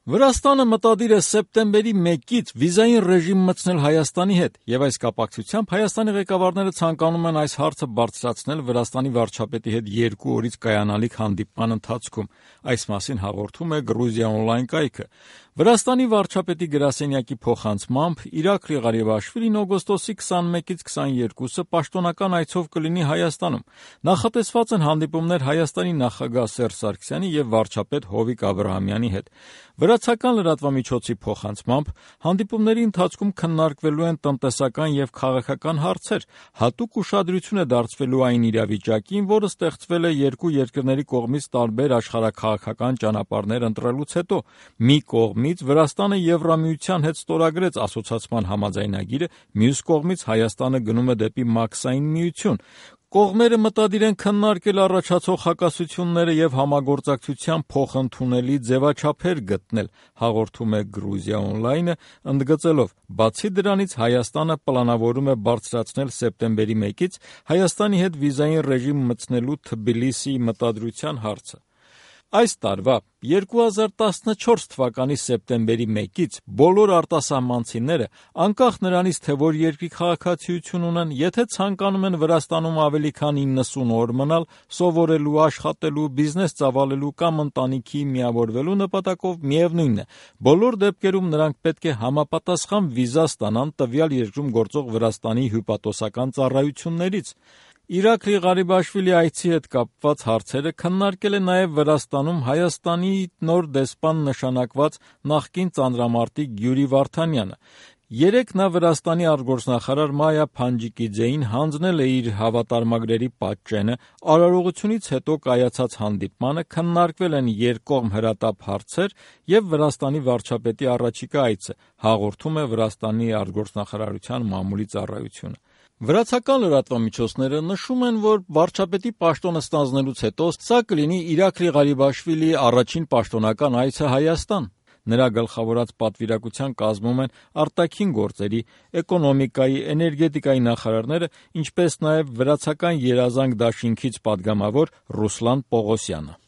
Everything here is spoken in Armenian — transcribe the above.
Վրաստանը մտադիր է սեպտեմբերի 1-ից վիզային ռեժիմ մտցնել Հայաստանի հետ, եւ այս կապակցությամբ Հայաստանի ղեկավարները ցանկանում են այս հարցը բարձրացնել Վրաստանի վարչապետի հետ 2 օրից կայանալիք հանդիպման ընթացքում։ Այս մասին հաղորդում է Gruziya Online կայքը։ Վրաստանի վարչապետի գրասենյակի փոխանցմամբ Իրաքլի Ղարիբաշվիլին օգոստոսի 21-ից 22-ը պաշտոնական այցով կլինի Հայաստանում։ Նախատեսված են հանդիպումներ Հայաստանի նախագահ Սերժ Սարգսյանի եւ վարչապետ Հովիկ Աբրահամյանի հետ։ Վրացական լրատվամիջոցի փոխանցմամբ հանդիպումների ընթացքում քննարկվելու են տնտեսական եւ քաղաքական հարցեր, հատուկ ուշադրություն է դարձվելու այն իրավիճակին, որը ստեղծվել է երկու երկրների կողմից տարբեր աշխարհաքաղաքական ճանապարհներ ընտրելուց հետո։ Մի կողմից Վրաստանը Եվրամիության հետ ստորագրեց ասոցիացիան համաձայնագիրը, մյուս կողմից Հայաստանը գնում է դեպի մաքսային միություն։ Կողմերը մտադիր են քննարկել առաջացող հակասությունները եւ համագործակցության փոխընդունելի ձևաչափեր գտնել, հաղորդում է Gruziya Online-ը, ընդգծելով. բացի դրանից Հայաստանը պլանավորում է բարձրացնել սեպտեմբերի 1-ից Հայաստանի հետ վիզային ռեժիմ մտցնելու Թբիլիսիի մտադրության հարցը։ Այս տարվա 2014 թվականի սեպտեմբերի 1-ից բոլոր արտասահմանցիները, անկախ նրանից, թե որ երկրի քաղաքացիություն ունեն, եթե ցանկանում են Վրաստանում ավելի քան 90 օր մնալ, սովորելու, աշխատելու, բիզնես ծավալելու կամ ընտանիքի միավորվելու նպատակով, միևնույնն է, բոլոր դեպքերում նրանք պետք է համապատասխան վիզա ստանան տվյալ երկրում գործող Վրաստանի հյուպատոսական ծառայություններից։ Իրաքլի Ղարիբաշվիլի այցի հետ կապված հարցերը քննարկել է նաև Վրաստանում Հայաստանի նոր դեսպան նշանակված նախկին ծանրամարտիկ Գյուրի Վարդանյանը։ Երեկ նա Վրաստանի արտգործնախարար Մայա Փանջիկիձեին հանձնել է իր հավատարմագրերի պատճենը, արարողությունից հետո կայացած հանդիպմանը քննարկվել են երկկողմ հրատապ հարցեր եւ Վրաստանի վարչապետի առաջիկա այցը, հաղորդում է Վրաստանի արտգործնախարարության մամուլի ծառայությունը։ Վրացական լրատվամիջոցները նշում են, որ վարչապետի պաշտոնը ստանձնելուց հետո սա կլինի Իրաքլի Ղարիբաշվիլի առաջին պաշտոնական այցը Հայաստան։ Նրա գլխավորած պատվիրակության կազմում են արտաքին գործերի, էկոնոմիկայի, էներգետիկայի նախարարները, ինչպես նաև վրացական երազանք դաշինքից պատգամավոր Ռուսլան Պողոսյանը։